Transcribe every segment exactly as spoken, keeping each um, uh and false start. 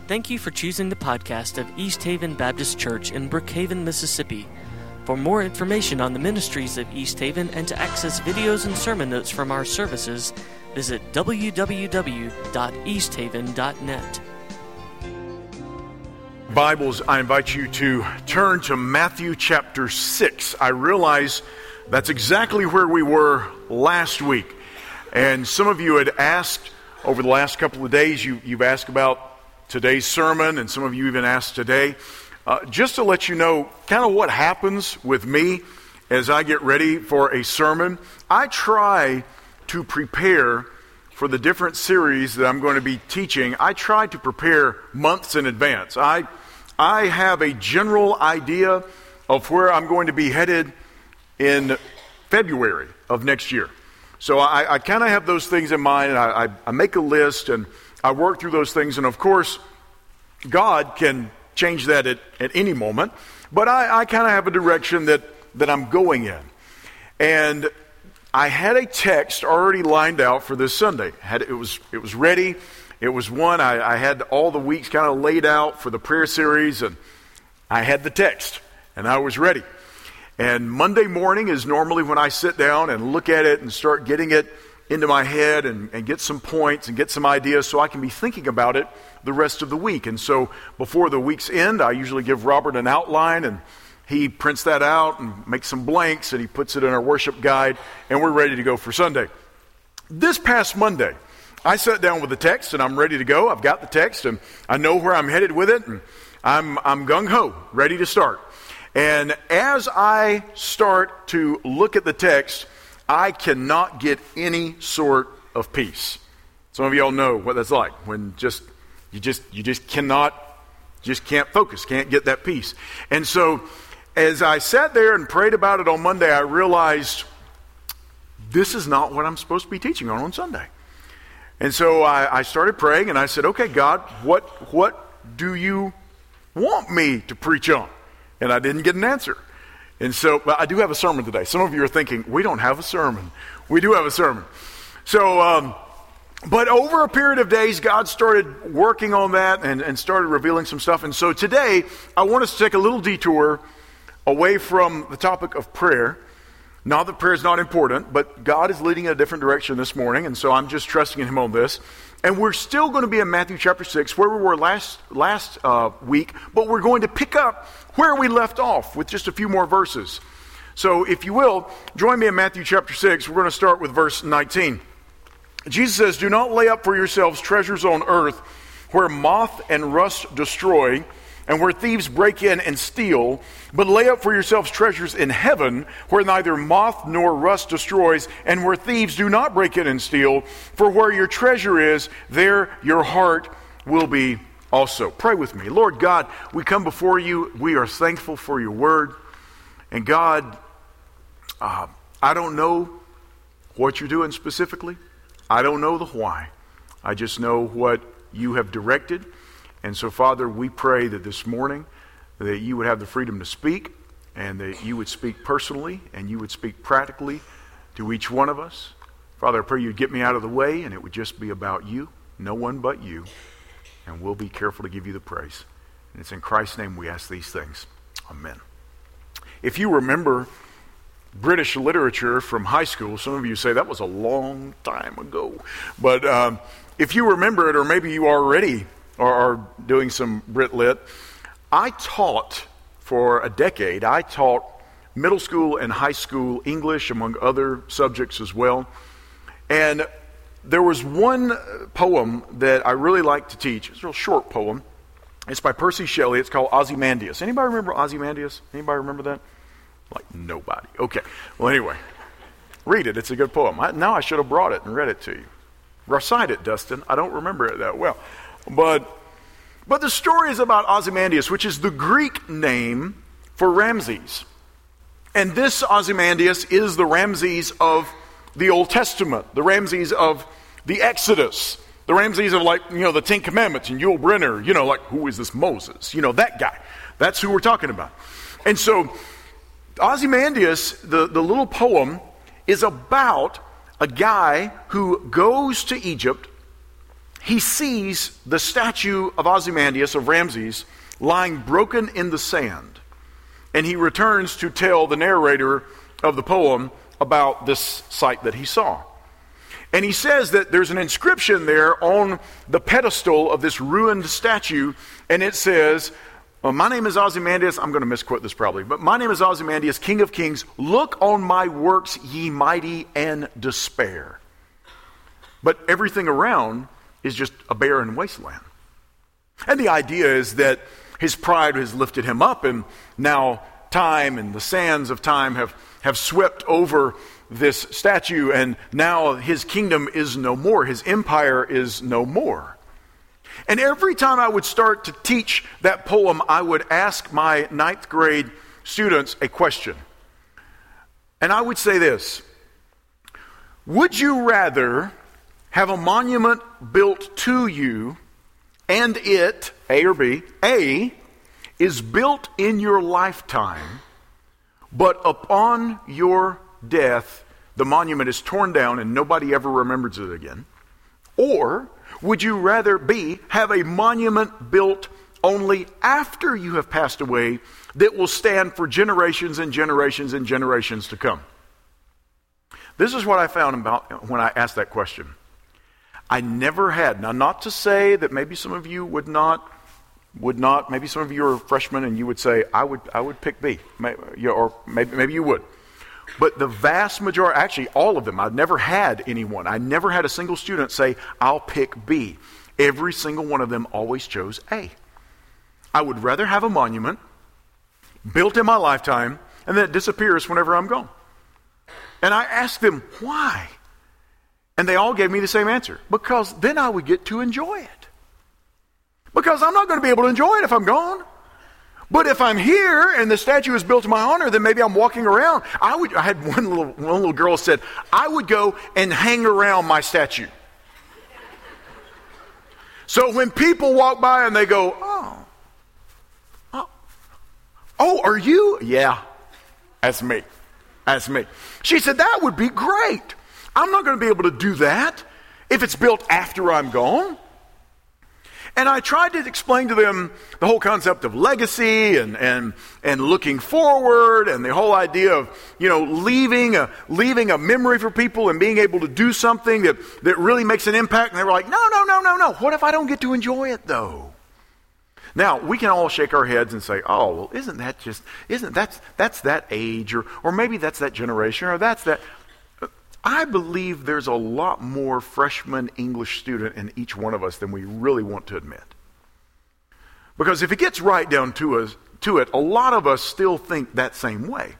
Thank you for choosing the podcast of East Haven Baptist Church in Brookhaven, Mississippi. For more information on the ministries of East Haven and to access videos and sermon notes from our services, visit w w w dot east haven dot net. Bibles, I invite you to turn to Matthew chapter six. I realize that's exactly where we were last week. And some of you had asked over the last couple of days, you, you've asked about today's sermon, and some of you even asked today. Uh, just to let you know kind of what happens with me as I get ready for a sermon, I try to prepare for the different series that I'm going to be teaching. I try to prepare months in advance. I I have a general idea of where I'm going to be headed in February of next year. So I, I kind of have those things in mind, and I, I, I make a list, and I work through those things. And of course, God can change that at, at any moment. But I, I kind of have a direction that, that I'm going in. And I had a text already lined out for this Sunday. Had it was it was ready. It was one I, I had all the weeks kind of laid out for the prayer series, and I had the text, and I was ready. And Monday morning is normally when I sit down and look at it and start getting it into my head and, and get some points and get some ideas so I can be thinking about it the rest of the week. And so before the week's end, I usually give Robert an outline, and he prints that out and makes some blanks, and he puts it in our worship guide, and we're ready to go for Sunday. This past Monday, I sat down with the text, and I'm ready to go. I've got the text, and I know where I'm headed with it, and I'm, I'm gung-ho, ready to start. And as I start to look at the text, I cannot get any sort of peace. Some of y'all know what that's like, when just you just you just cannot, just can't focus, can't get that peace. And so as I sat there and prayed about it on Monday, I realized this is not what I'm supposed to be teaching on on Sunday. And so I, I started praying, and I said, okay, God, what what do you want me to preach on? And I didn't get an answer. And so, well, I do have a sermon today. Some of you are thinking, we don't have a sermon. We do have a sermon. So, um, but over a period of days, God started working on that and, and started revealing some stuff. And so today, I want us to take a little detour away from the topic of prayer. Not that prayer is not important, but God is leading in a different direction this morning. And so I'm just trusting in Him on this. And we're still going to be in Matthew chapter six, where we were last last uh, week, but we're going to pick up where we left off with just a few more verses. So if you will, join me in Matthew chapter six. We're going to start with verse nineteen. Jesus says, "Do not lay up for yourselves treasures on earth, where moth and rust destroy, and where thieves break in and steal, but lay up for yourselves treasures in heaven, where neither moth nor rust destroys, and where thieves do not break in and steal. For where your treasure is, there your heart will be also." Pray with me. Lord God, we come before you. We are thankful for your word. And God, uh, I don't know what you're doing specifically. I don't know the why. I just know what you have directed. And so, Father, we pray that this morning that you would have the freedom to speak, and that you would speak personally, and you would speak practically to each one of us. Father, I pray you'd get me out of the way, and it would just be about you, no one but you, and we'll be careful to give you the praise. And it's in Christ's name we ask these things. Amen. If you remember British literature from high school, some of you say that was a long time ago, but um, if you remember it, or maybe you already or are doing some Brit Lit, I taught for a decade. I taught middle school and high school English, among other subjects as well. And there was one poem that I really like to teach. It's a real short poem. It's by Percy Shelley. It's called Ozymandias. Anybody remember Ozymandias? Anybody remember that? Like nobody. Okay. Well, anyway, read it. It's a good poem. I, now I should have brought it and read it to you. Recite it, Dustin. I don't remember it that well. But but the story is about Ozymandias, which is the Greek name for Ramses. And this Ozymandias is the Ramses of the Old Testament, the Ramses of the Exodus, the Ramses of, like, you know, the Ten Commandments and Yul Brynner, you know, like, who is this Moses? You know, that guy. That's who we're talking about. And so Ozymandias, the, the little poem, is about a guy who goes to Egypt. he sees the statue of Ozymandias, of Ramses, lying broken in the sand. And he returns to tell the narrator of the poem about this sight that he saw. And he says that there's an inscription there on the pedestal of this ruined statue, and it says, well, my name is Ozymandias, I'm going to misquote this probably, but my name is Ozymandias, King of Kings, look on my works, ye mighty, and despair. But everything around is just a barren wasteland. And the idea is that his pride has lifted him up, and now time and the sands of time have, have swept over this statue, and now his kingdom is no more. His empire is no more. And every time I would start to teach that poem, I would ask my ninth grade students a question. And I would say this: would you rather have a monument built to you and it, A or B, A, is built in your lifetime, but upon your death, the monument is torn down and nobody ever remembers it again? Or would you rather, B, have a monument built only after you have passed away that will stand for generations and generations and generations to come? This is what I found about when I asked that question. I never had, now not to say that maybe some of you would not, would not, maybe some of you are freshmen and you would say, I would I would pick B, or maybe, maybe you would. But the vast majority, actually all of them, I've never had anyone, I never had a single student say, I'll pick B. Every single one of them always chose A. I would rather have a monument built in my lifetime and then it disappears whenever I'm gone. And I asked them, why? And they all gave me the same answer. Because then I would get to enjoy it. Because I'm not going to be able to enjoy it if I'm gone. But if I'm here and the statue is built to my honor, then maybe I'm walking around. I would. I had one little one little girl said, I would go and hang around my statue. So when people walk by and they go, oh, oh, oh, are you? Yeah, that's me. That's me. She said, that would be great. I'm not going to be able to do that if it's built after I'm gone. And I tried to explain to them the whole concept of legacy and and and looking forward, and the whole idea of, you know, leaving a leaving a memory for people and being able to do something that, that really makes an impact. And they were like, no, no, no, no, no. What if I don't get to enjoy it though? Now, we can all shake our heads and say, oh, well, isn't that just, isn't that's that's that age, or or maybe that's that generation, or that's that. I believe there's a lot more freshman English student in each one of us than we really want to admit. Because if it gets right down to us, to it, a lot of us still think that same way.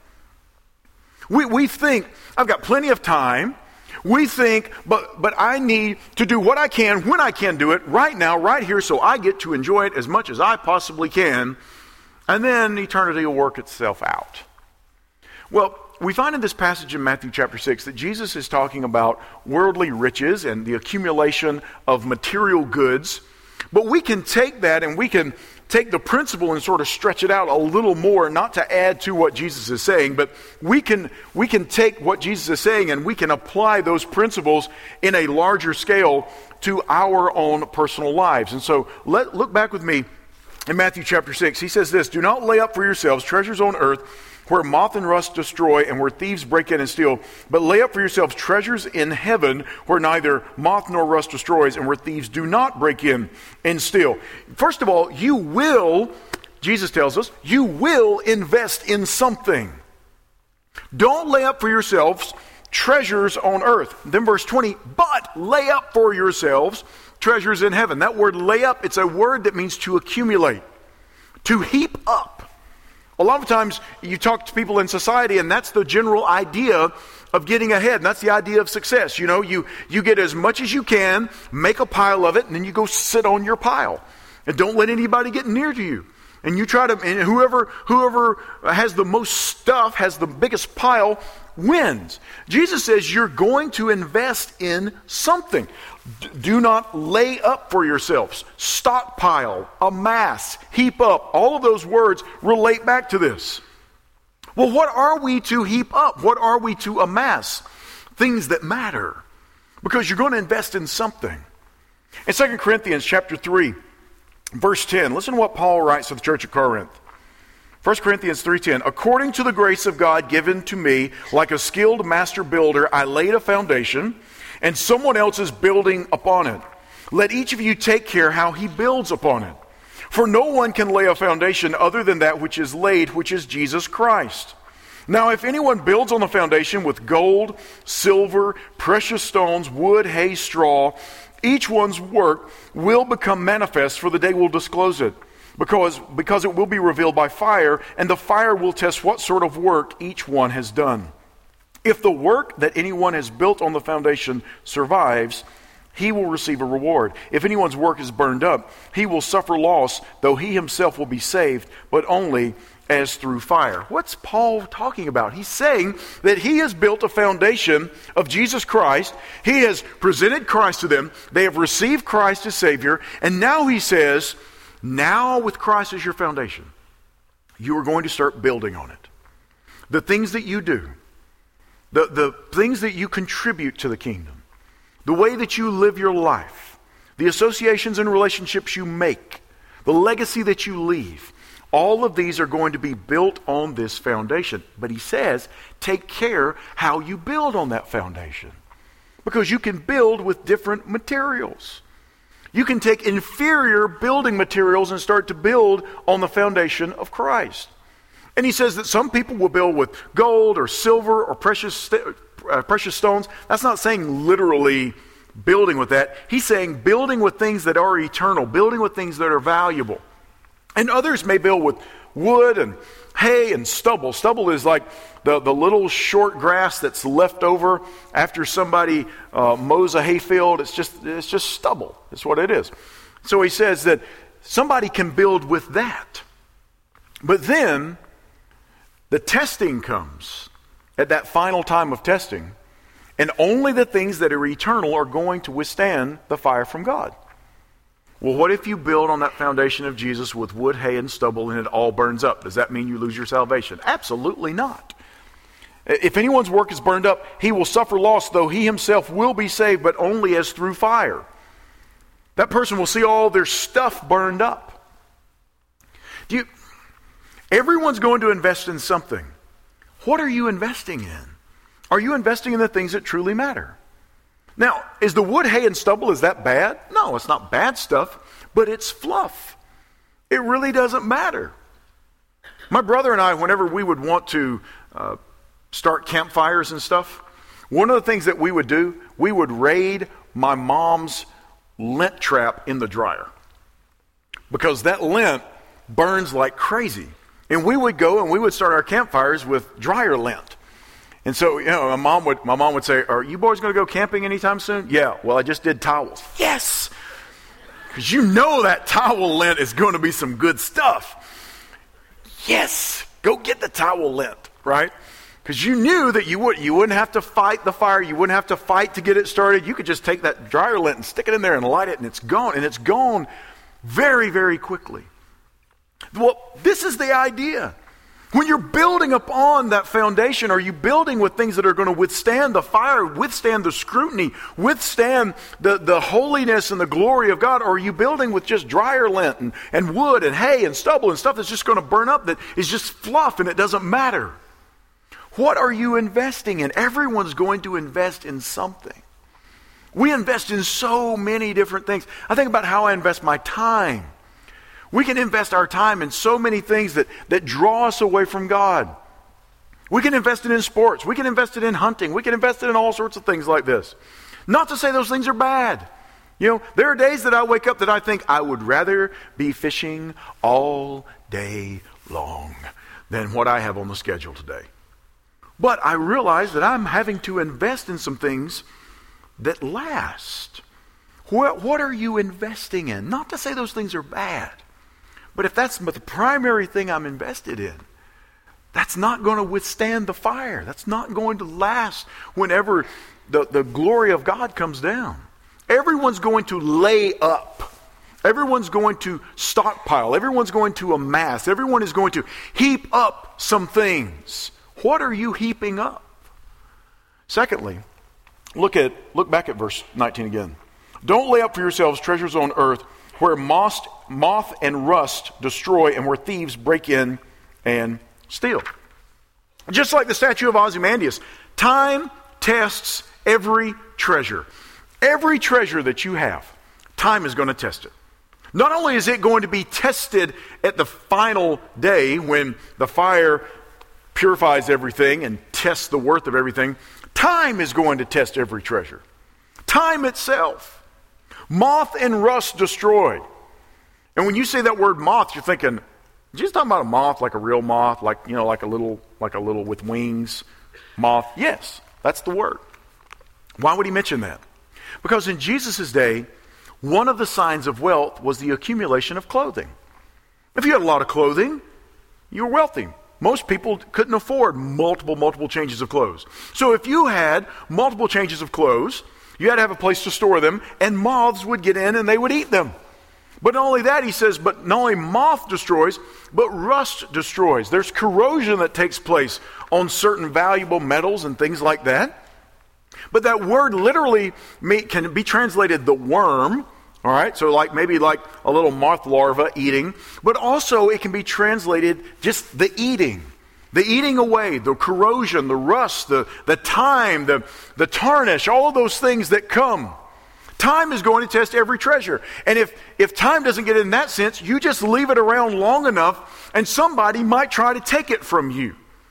We we think, I've got plenty of time. We think, but but I need to do what I can when I can do it right now, right here, so I get to enjoy it as much as I possibly can. And then eternity will work itself out. Well, we find in this passage in Matthew chapter six that Jesus is talking about worldly riches and the accumulation of material goods. But we can take that and we can take the principle and sort of stretch it out a little more, not to add to what Jesus is saying, but we can we can take what Jesus is saying and we can apply those principles in a larger scale to our own personal lives. And so let look back with me in Matthew chapter six. He says this, do not lay up for yourselves treasures on earth, where moth and rust destroy and where thieves break in and steal, but lay up for yourselves treasures in heaven, where neither moth nor rust destroys and where thieves do not break in and steal. First of all, you will, Jesus tells us, you will invest in something. Don't lay up for yourselves treasures on earth. Then verse twenty, but lay up for yourselves treasures in heaven. That word lay up, it's a word that means to accumulate, to heap up. A lot of times you talk to people in society and that's the general idea of getting ahead. And that's the idea of success. You know, you, you get as much as you can, make a pile of it, and then you go sit on your pile. And don't let anybody get near to you. And you try to, and whoever, whoever has the most stuff, has the biggest pile, wins. Jesus says you're going to invest in something. D- do not lay up for yourselves. Stockpile, amass, heap up. All of those words relate back to this. Well, what are we to heap up? What are we to amass? Things that matter. Because you're going to invest in something. In Second Corinthians chapter three, verse ten, listen to what Paul writes to the church of Corinth. First Corinthians three ten, according to the grace of God given to me, like a skilled master builder, I laid a foundation, and someone else is building upon it. Let each of you take care how he builds upon it. For no one can lay a foundation other than that which is laid, which is Jesus Christ. Now if anyone builds on the foundation with gold, silver, precious stones, wood, hay, straw, each one's work will become manifest, for the day will disclose it. Because, because it will be revealed by fire, and the fire will test what sort of work each one has done. If the work that anyone has built on the foundation survives, he will receive a reward. If anyone's work is burned up, he will suffer loss, though he himself will be saved, but only as through fire. What's Paul talking about? He's saying that he has built a foundation of Jesus Christ. He has presented Christ to them. They have received Christ as Savior. And now he says, now with Christ as your foundation, you are going to start building on it. The things that you do, the, the things that you contribute to the kingdom, the way that you live your life, the associations and relationships you make, the legacy that you leave, all of these are going to be built on this foundation. But he says, take care how you build on that foundation. Because you can build with different materials. You can take inferior building materials and start to build on the foundation of Christ. And he says that some people will build with gold or silver or precious st- uh, precious stones. That's not saying literally building with that. He's saying building with things that are eternal, building with things that are valuable. And others may build with wood and hay and stubble. Stubble is like the, the little short grass that's left over after somebody uh, mows a hayfield. It's just, it's just stubble. That's what it is. So he says that somebody can build with that. But then the testing comes at that final time of testing. And only the things that are eternal are going to withstand the fire from God. Well, what if you build on that foundation of Jesus with wood, hay, and stubble, and it all burns up? Does that mean you lose your salvation? Absolutely not. If anyone's work is burned up, he will suffer loss, though he himself will be saved, but only as through fire. That person will see all their stuff burned up. Do you, everyone's going to invest in something. What are you investing in? Are you investing in the things that truly matter? Now, is the wood, hay, and stubble, is that bad? No, it's not bad stuff, but it's fluff. It really doesn't matter. My brother and I, whenever we would want to uh, start campfires and stuff, one of the things that we would do, we would raid my mom's lint trap in the dryer. Because that lint burns like crazy. And we would go and we would start our campfires with dryer lint. And so, you know, my mom would my mom would say, are you boys going to go camping anytime soon? Yeah, well, I just did towels. Yes! Because you know that towel lint is going to be some good stuff. Yes! Go get the towel lint, right? Because you knew that you, would, you wouldn't have to fight the fire. You wouldn't have to fight to get it started. You could just take that dryer lint and stick it in there and light it, and it's gone. And it's gone very, very quickly. Well, this is the idea. When you're building upon that foundation, are you building with things that are going to withstand the fire, withstand the scrutiny, withstand the, the holiness and the glory of God? Or are you building with just dryer lint and, and wood and hay and stubble and stuff that's just going to burn up, that is just fluff and it doesn't matter? What are you investing in? Everyone's going to invest in something. We invest in so many different things. I think about how I invest my time. We can invest our time in so many things that, that draw us away from God. We can invest it in sports. We can invest it in hunting. We can invest it in all sorts of things like this. Not to say those things are bad. You know, there are days that I wake up that I think I would rather be fishing all day long than what I have on the schedule today. But I realize that I'm having to invest in some things that last. What, what are you investing in? Not to say those things are bad. But if that's the primary thing I'm invested in, that's not going to withstand the fire. That's not going to last whenever the, the glory of God comes down. Everyone's going to lay up. Everyone's going to stockpile. Everyone's going to amass. Everyone is going to heap up some things. What are you heaping up? Secondly, look at look back at verse nineteen again. Don't lay up for yourselves treasures on earth where moth, moth and rust destroy and where thieves break in and steal. Just like the statue of Ozymandias, time tests every treasure. Every treasure that you have, time is going to test it. Not only is it going to be tested at the final day when the fire purifies everything and tests the worth of everything, time is going to test every treasure. Time itself. Moth and rust destroy. And when you say that word moth, you're thinking, you're just talking about a moth, like a real moth, like, you know, like a little, like a little with wings moth. Yes, that's the word. Why would he mention that? Because in Jesus' day, one of the signs of wealth was the accumulation of clothing. If you had a lot of clothing, you were wealthy. Most people couldn't afford multiple, multiple changes of clothes. So if you had multiple changes of clothes, you had to have a place to store them, and moths would get in and they would eat them. But not only that, he says, but not only moth destroys, but rust destroys. There's corrosion that takes place on certain valuable metals and things like that. But that word literally may, can be translated the worm, all right? So like maybe like a little moth larva eating. But also it can be translated just the eating. The eating away, the corrosion, the rust, the, the time, the, the tarnish, all of those things that come. Time is going to test every treasure. And if, if time doesn't get in that sense, you just leave it around long enough and somebody might try to take it from you.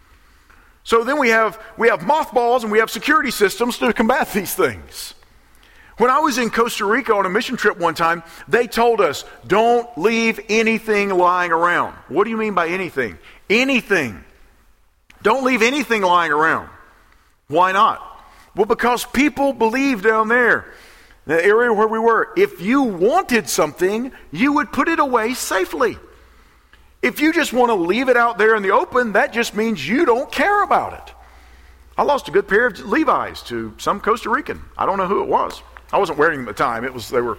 So then we have we have mothballs and we have security systems to combat these things. When I was in Costa Rica on a mission trip one time, they told us, don't leave anything lying around. What do you mean by anything? Anything. Don't leave anything lying around. Why not? Well, because people believe down there, the area where we were, if you wanted something, you would put it away safely. If you just want to leave it out there in the open, that just means you don't care about it. I lost a good pair of Levi's to some Costa Rican. I don't know who it was. I wasn't wearing them at the time. It was, they were,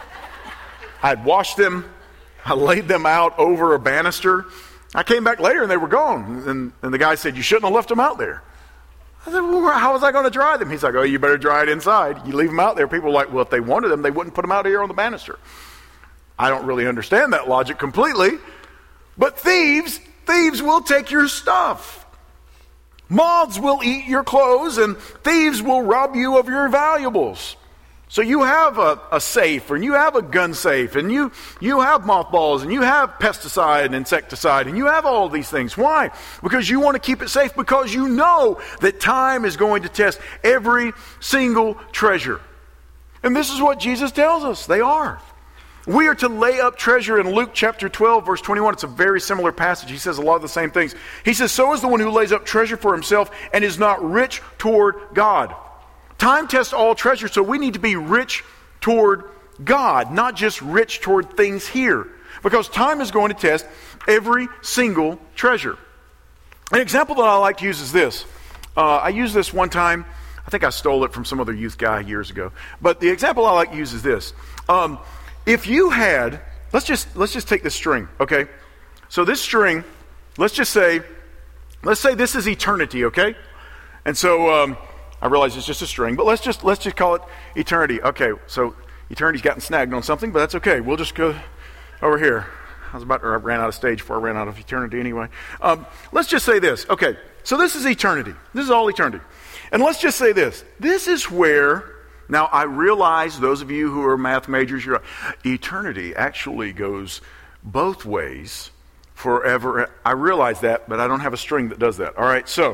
I had washed them. I laid them out over a banister. I came back later and they were gone. And, and the guy said, you shouldn't have left them out there. I said, well, how was I going to dry them? He's like, oh, you better dry it inside. You leave them out there. People are like, well, if they wanted them, they wouldn't put them out here on the banister. I don't really understand that logic completely. But thieves, thieves will take your stuff. Moths will eat your clothes and thieves will rob you of your valuables. So you have a, a safe and you have a gun safe and you, you have mothballs and you have pesticide and insecticide and you have all of these things. Why? Because you want to keep it safe, because you know that time is going to test every single treasure. And this is what Jesus tells us. They are. We are to lay up treasure in Luke chapter twelve, verse twenty-one. It's a very similar passage. He says a lot of the same things. He says, so is the one who lays up treasure for himself and is not rich toward God. Time tests all treasure, so we need to be rich toward God, not just rich toward things here. Because time is going to test every single treasure. An example that I like to use is this. Uh, I used this one time. I think I stole it from some other youth guy years ago. But the example I like to use is this. Um, if you had, let's just let's just take this string, okay? So this string, let's just say, let's say this is eternity, okay? And so um, I realize it's just a string, but let's just let's just call it eternity. Okay, so eternity's gotten snagged on something, but that's okay. We'll just go over here. I was about to, I ran out of stage before I ran out of eternity anyway. Um, let's just say this. Okay, so this is eternity. This is all eternity. And let's just say this. This is where, now I realize those of you who are math majors, you're, eternity actually goes both ways forever. I realize that, but I don't have a string that does that. All right, so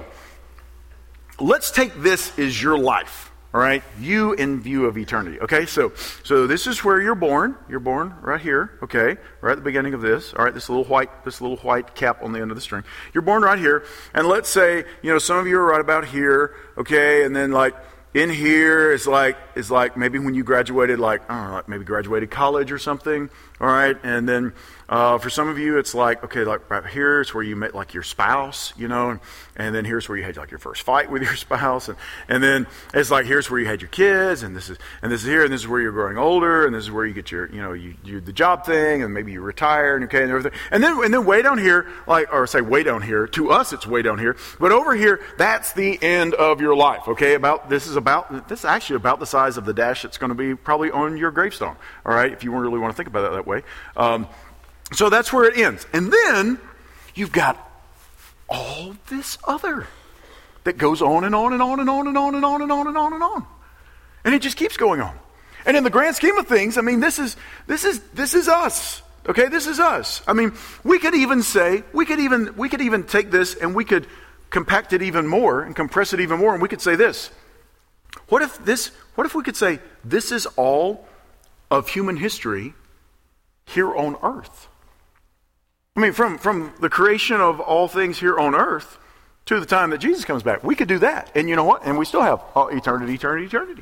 let's take this as your life. All right, you in view of eternity. Okay, so so this is where you're born. You're born right here. Okay, right at the beginning of this. All right, this little white, this little white cap on the end of the string. You're born right here, and let's say you know some of you are right about here. Okay, and then like in here is like is like maybe when you graduated, like I don't know, like maybe graduated college or something. All right, and then uh, for some of you, it's like okay, like right here is where you met like your spouse, you know, and, and then here's where you had like your first fight with your spouse, and, and then it's like here's where you had your kids, and this is and this is here, and this is where you're growing older, and this is where you get your you know you do the job thing, and maybe you retire, and okay, and everything, and then and then way down here, like or say way down here, to us it's way down here, but over here that's the end of your life. Okay, about this is about about, this is actually about the size of the dash that's going to be probably on your gravestone, all right, if you really want to think about it that way. Um, so that's where it ends. And then you've got all this other that goes on and on and on and on and on and on and on and on and on. And it just keeps going on. And in the grand scheme of things, I mean, this is this is this is us. Okay, this is us. I mean, we could even say, we could even we could even take this and we could compact it even more and compress it even more, and we could say this. What if this what if we could say this is all of human history here on earth? I mean, from, from the creation of all things here on earth to the time that Jesus comes back, we could do that. And you know what? And we still have all eternity, eternity, eternity.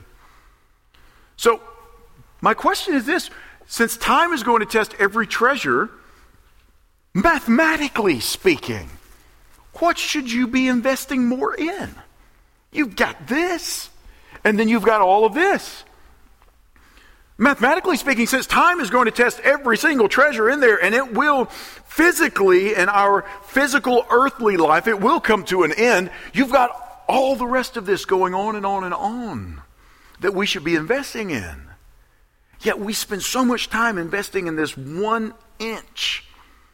So, my question is this. Since time is going to test every treasure, mathematically speaking, what should you be investing more in? You've got this, and then you've got all of this. Mathematically speaking, since time is going to test every single treasure in there, and it will physically, in our physical earthly life, it will come to an end. You've got all the rest of this going on and on and on that we should be investing in. Yet we spend so much time investing in this one inch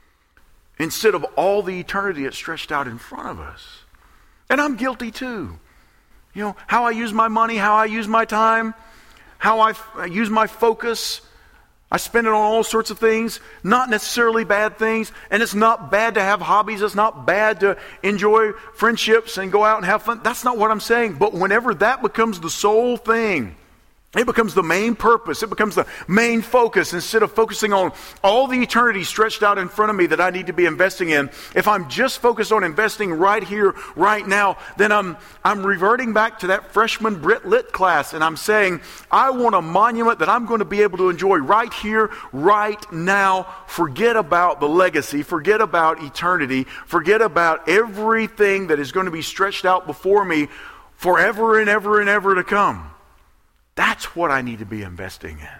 instead of all the eternity that's stretched out in front of us. And I'm guilty too. You know, how I use my money, how I use my time, how I, f- I use my focus. I spend it on all sorts of things, not necessarily bad things. And it's not bad to have hobbies. It's not bad to enjoy friendships and go out and have fun. That's not what I'm saying. But whenever that becomes the sole thing, it becomes the main purpose. It becomes the main focus instead of focusing on all the eternity stretched out in front of me that I need to be investing in. If I'm just focused on investing right here, right now, then I'm I'm reverting back to that freshman Brit Lit class, and I'm saying, I want a monument that I'm going to be able to enjoy right here, right now. Forget about the legacy. Forget about eternity. Forget about everything that is going to be stretched out before me forever and ever and ever to come. That's what I need to be investing in.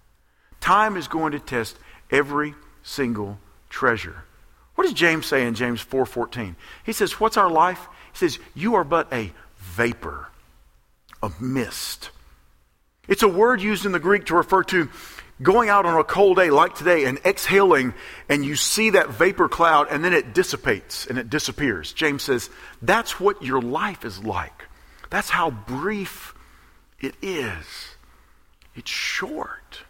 Time is going to test every single treasure. What does James say in James four fourteen? He says, what's our life? He says, you are but a vapor, a mist. It's a word used in the Greek to refer to going out on a cold day like today and exhaling, and you see that vapor cloud and then it dissipates and it disappears. James says, that's what your life is like. That's how brief it is. It's short.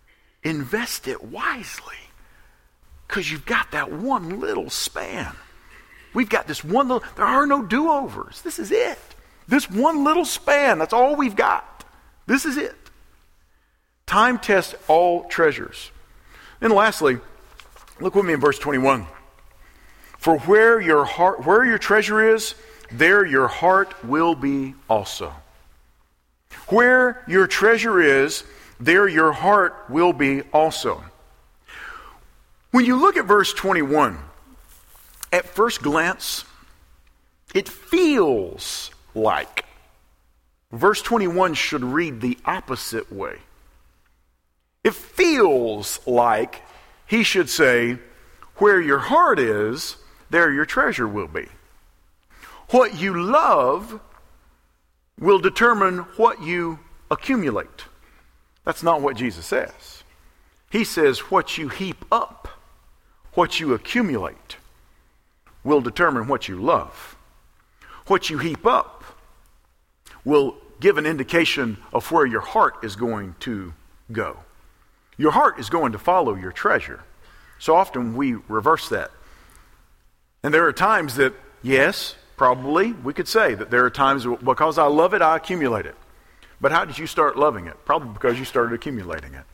Invest it wisely, because you've got that one little span. We've got this one little, there are no do-overs. This is it. This one little span, that's all we've got. This is it. Time tests all treasures. And lastly, look with me in verse twenty-one. For where your heart, where your treasure is, there your heart will be also. Where your treasure is, there your heart will be also. When you look at verse twenty-one, at first glance, it feels like verse twenty-one should read the opposite way. It feels like he should say, where your heart is, there your treasure will be. What you love will determine what you accumulate. That's not what Jesus says. He says what you heap up, what you accumulate, will determine what you love. What you heap up will give an indication of where your heart is going to go. Your heart is going to follow your treasure. So often we reverse that. And there are times that, yes, probably we could say that there are times because I love it, I accumulate it. But how did you start loving it? Probably because you started accumulating it.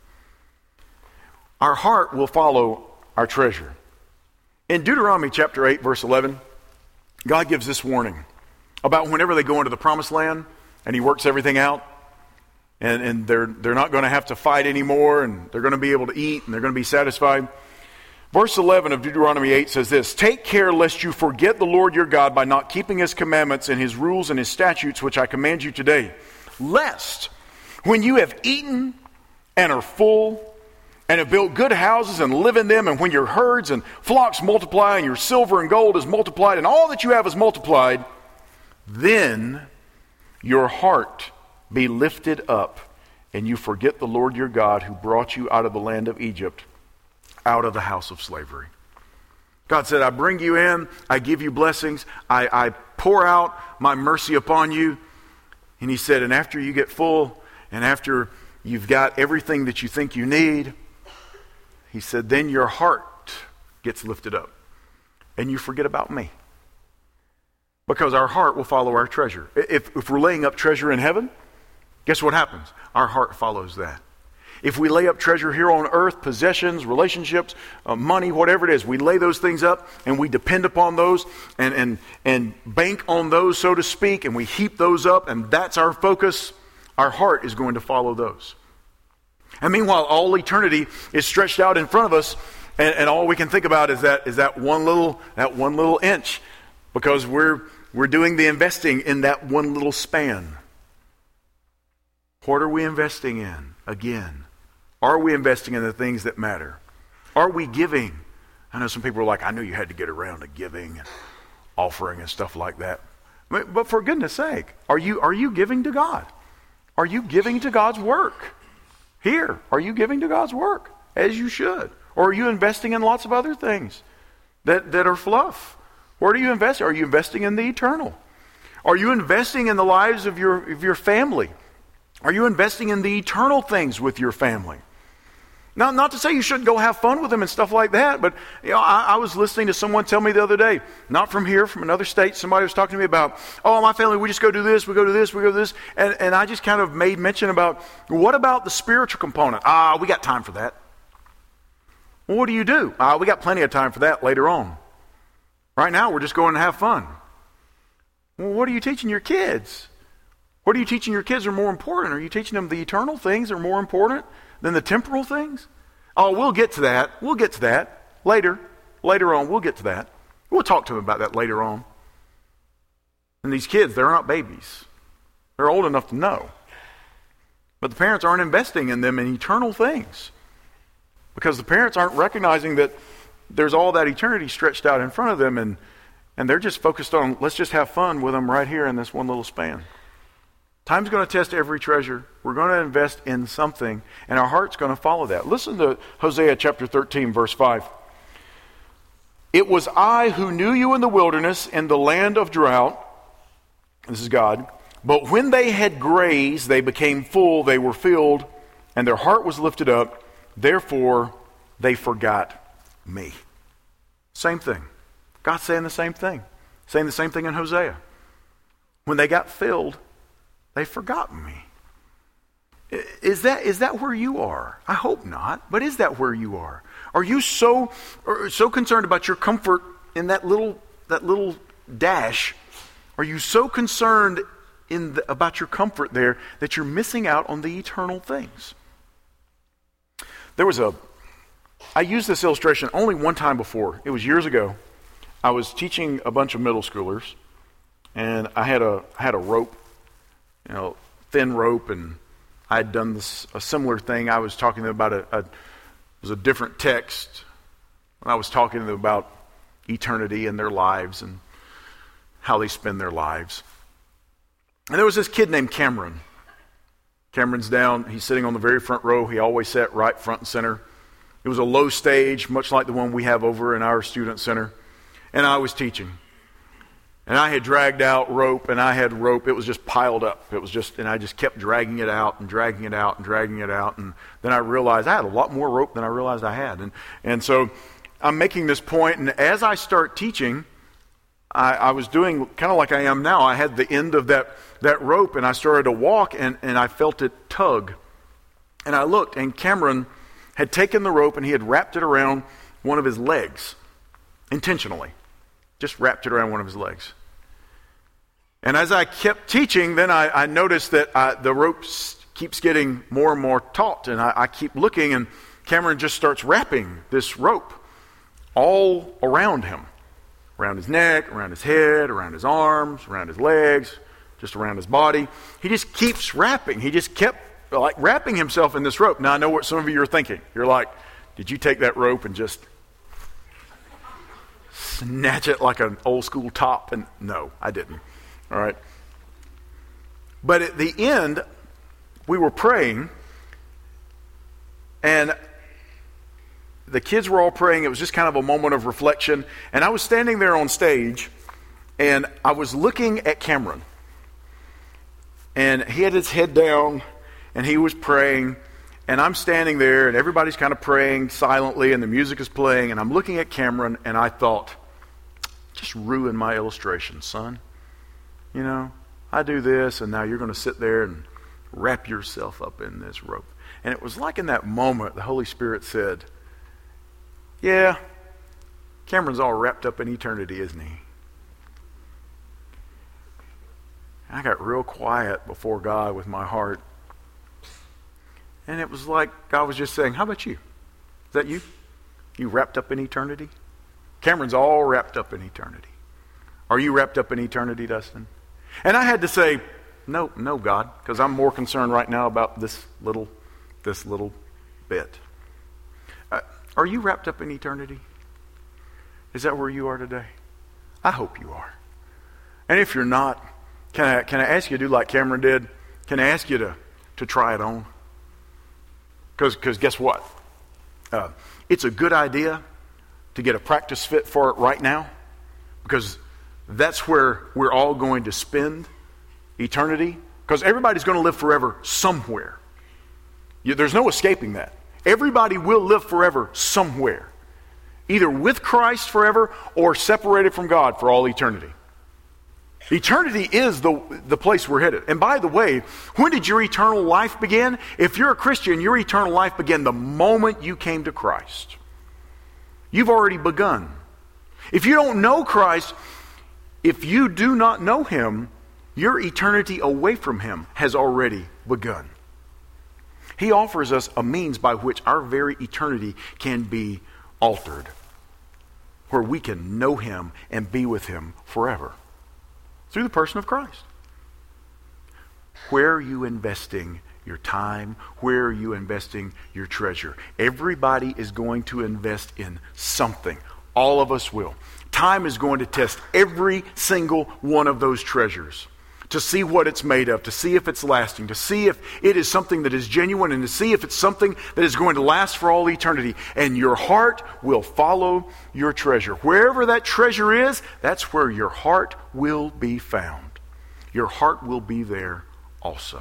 Our heart will follow our treasure. In Deuteronomy chapter eight, verse eleven, God gives this warning about whenever they go into the promised land and he works everything out, and, and they're, they're not going to have to fight anymore, and they're going to be able to eat, and they're going to be satisfied. Verse eleven of Deuteronomy eight says this, take care lest you forget the Lord your God by not keeping his commandments and his rules and his statutes, which I command you today. Lest, when you have eaten and are full, and have built good houses and live in them, and when your herds and flocks multiply, and your silver and gold is multiplied, and all that you have is multiplied, then your heart be lifted up, and you forget the Lord your God who brought you out of the land of Egypt, out of the house of slavery. God said, I bring you in, I give you blessings, I, I pour out my mercy upon you. And he said, and after you get full, and after you've got everything that you think you need, he said, then your heart gets lifted up, and you forget about me. Because our heart will follow our treasure. If, if we're laying up treasure in heaven, guess what happens? Our heart follows that. If we lay up treasure here on earth, possessions, relationships, uh, money, whatever it is, we lay those things up and we depend upon those and, and, and bank on those, so to speak, and we heap those up, and that's our focus, our heart is going to follow those. And meanwhile, all eternity is stretched out in front of us, and, and all we can think about is that is that one little that one little inch, because we're we're doing the investing in that one little span. What are we investing in? Again, are we investing in the things that matter? Are we giving? I know some people are like, I knew you had to get around to giving and offering and stuff like that. But for goodness sake, are you are you giving to God? Are you giving to God's work? Here, are you giving to God's work? As you should. Or are you investing in lots of other things that, that are fluff? Where do you invest? Are you investing in the eternal? Are you investing in the lives of your, of your family? Are you investing in the eternal things with your family? Now, not to say you shouldn't go have fun with them and stuff like that, but you know, I, I was listening to someone tell me the other day, not from here, from another state, somebody was talking to me about, oh, my family, we just go do this, we go do this, we go do this, and, and I just kind of made mention about, what about the spiritual component? Ah, we got time for that. Well, what do you do? Ah, we got plenty of time for that later on. Right now, we're just going to have fun. Well, what are you teaching your kids? What are you teaching your kids are more important? Are you teaching them the eternal things are more important than the temporal things? Oh, we'll get to that. We'll get to that later. Later on, we'll get to that. We'll talk to them about that later on. And these kids, they're not babies. They're old enough to know. But the parents aren't investing in them in eternal things. Because the parents aren't recognizing that there's all that eternity stretched out in front of them, and, and they're just focused on, let's just have fun with them right here in this one little span. Time's going to test every treasure. We're going to invest in something, and our heart's going to follow that. Listen to Hosea chapter thirteen, verse five. It was I who knew you in the wilderness, in the land of drought. This is God. But when they had grazed, they became full, they were filled, and their heart was lifted up. Therefore, they forgot me. Same thing. God's saying the same thing. Saying the same thing in Hosea. When they got filled, they forgot me. Is that is that where you are? I hope not, but is that where you are? Are you so so concerned about your comfort in that little that little dash? Are you so concerned in the, about your comfort there that you're missing out on the eternal things? There was a I used this illustration only one time before. It was years ago. I was teaching a bunch of middle schoolers, and I had a I had a rope. You know, thin rope, and I had done this a similar thing. I was talking to them about a, a it was a different text. And I was talking to them about eternity and their lives and how they spend their lives. And there was this kid named Cameron. Cameron's down. He's sitting on the very front row. He always sat right front and center. It was a low stage, much like the one we have over in our student center. And I was teaching. And I had dragged out rope, and I had rope. It was just piled up. It was just, and I just kept dragging it out and dragging it out and dragging it out. And then I realized I had a lot more rope than I realized I had. And and so I'm making this point, and as I start teaching, I, I was doing kind of like I am now. I had the end of that, that rope, and I started to walk, and, and I felt it tug. And I looked, and Cameron had taken the rope, and he had wrapped it around one of his legs, intentionally. Just wrapped it around one of his legs. And as I kept teaching, then I, I noticed that I, the rope keeps getting more and more taut. And I, I keep looking, and Cameron just starts wrapping this rope all around him. Around his neck, around his head, around his arms, around his legs, just around his body. He just keeps wrapping. He just kept like wrapping himself in this rope. Now I know what some of you are thinking. You're like, did you take that rope and just snatch it like an old school top? And no, I didn't. All right. But at the end, we were praying, and the kids were all praying. It was just kind of a moment of reflection. And I was standing there on stage, and I was looking at Cameron. And he had his head down, and he was praying. And I'm standing there, and everybody's kind of praying silently, and the music is playing. And I'm looking at Cameron, and I thought, just ruin my illustration, son. You know, I do this, and now you're going to sit there and wrap yourself up in this rope. And it was like in that moment, the Holy Spirit said, yeah, Cameron's all wrapped up in eternity, isn't he? I got real quiet before God with my heart. And it was like God was just saying, how about you? Is that you? You wrapped up in eternity? Cameron's all wrapped up in eternity. Are you wrapped up in eternity, Dustin? And I had to say, no, no, God, because I'm more concerned right now about this little, this little bit. Uh, are you wrapped up in eternity? Is that where you are today? I hope you are. And if you're not, can I can I ask you to do like Cameron did? Can I ask you to, to try it on? Because because guess what? Uh, it's a good idea to get a practice fit for it right now, because that's where we're all going to spend eternity, because everybody's going to live forever somewhere. You, there's no escaping that. Everybody will live forever somewhere, either with Christ forever or separated from God for all eternity. Eternity is the, the place we're headed. And by the way, when did your eternal life begin? If you're a Christian, your eternal life began the moment you came to Christ. You've already begun. If you don't know Christ, if you do not know Him, your eternity away from Him has already begun. He offers us a means by which our very eternity can be altered, where we can know Him and be with Him forever through the person of Christ. Where are you investing your time? Where are you investing your treasure? Everybody is going to invest in something. All of us will. Time is going to test every single one of those treasures to see what it's made of, to see if it's lasting, to see if it is something that is genuine, and to see if it's something that is going to last for all eternity. And your heart will follow your treasure. Wherever that treasure is, that's where your heart will be found. Your heart will be there also.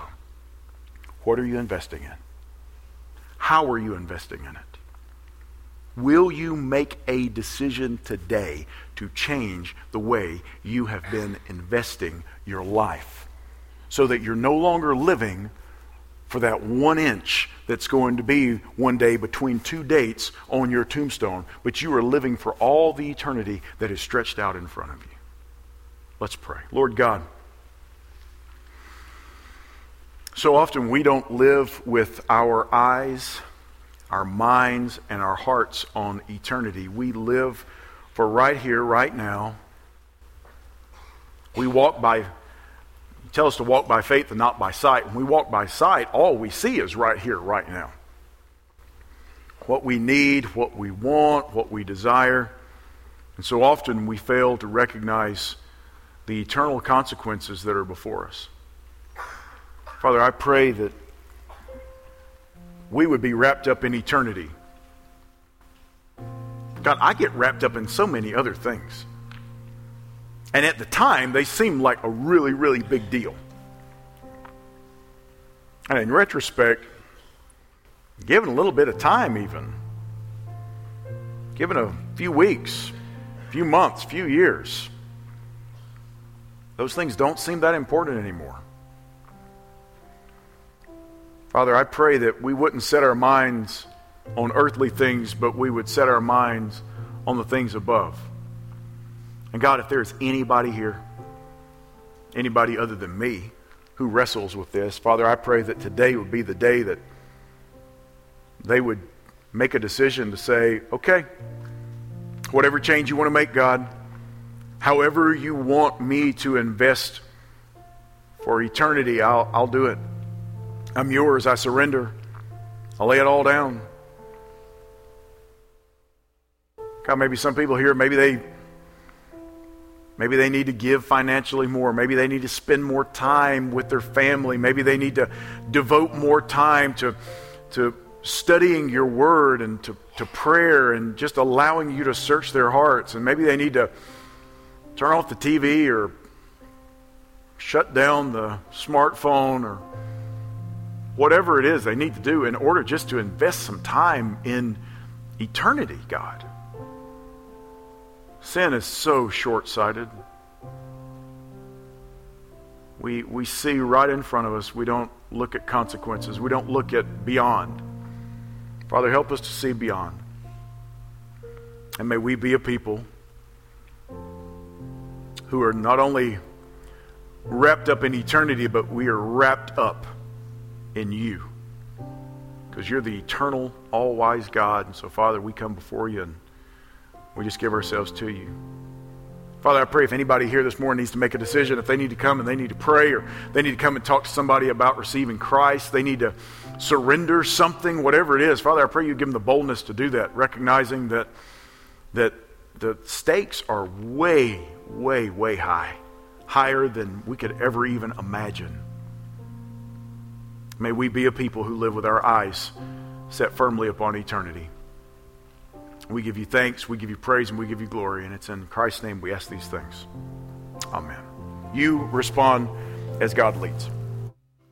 What are you investing in? How are you investing in it? Will you make a decision today to change the way you have been investing your life, so that you're no longer living for that one inch that's going to be one day between two dates on your tombstone, but you are living for all the eternity that is stretched out in front of you? Let's pray. Lord God, so often we don't live with our eyes, our minds, and our hearts on eternity. We live for right here, right now. We walk by, you tell us to walk by faith and not by sight. When we walk by sight, all we see is right here, right now. What we need, what we want, what we desire. And so often we fail to recognize the eternal consequences that are before us. Father, I pray that we would be wrapped up in eternity. God, I get wrapped up in so many other things. And at the time, they seemed like a really, really big deal. And in retrospect, given a little bit of time even, given a few weeks, few months, few years, those things don't seem that important anymore. Father, I pray that we wouldn't set our minds on earthly things, but we would set our minds on the things above. And God, if there's anybody here, anybody other than me, who wrestles with this, Father, I pray that today would be the day that they would make a decision to say, okay, whatever change you want to make, God, however you want me to invest for eternity, I'll, I'll do it. I'm yours. I surrender. I'll lay it all down. God, maybe some people here, maybe they Maybe they need to give financially more. Maybe they need to spend more time with their family. Maybe they need to devote more time to, to studying your word and to, to prayer and just allowing you to search their hearts. And maybe they need to turn off the T V or shut down the smartphone or whatever it is they need to do in order just to invest some time in eternity, God. Sin is so short-sighted. We, we see right in front of us. We don't look at consequences. We don't look at beyond. Father, help us to see beyond. And may we be a people who are not only wrapped up in eternity, but we are wrapped up in you. Because you're the eternal, all-wise God. And so, Father, we come before you and we just give ourselves to you. Father, I pray if anybody here this morning needs to make a decision, if they need to come and they need to pray, or they need to come and talk to somebody about receiving Christ, they need to surrender something, whatever it is, Father, I pray you give them the boldness to do that, recognizing that, that the stakes are way, way, way high, higher than we could ever even imagine. May we be a people who live with our eyes set firmly upon eternity. We give you thanks, we give you praise, and we give you glory. And it's in Christ's name we ask these things. Amen. You respond as God leads.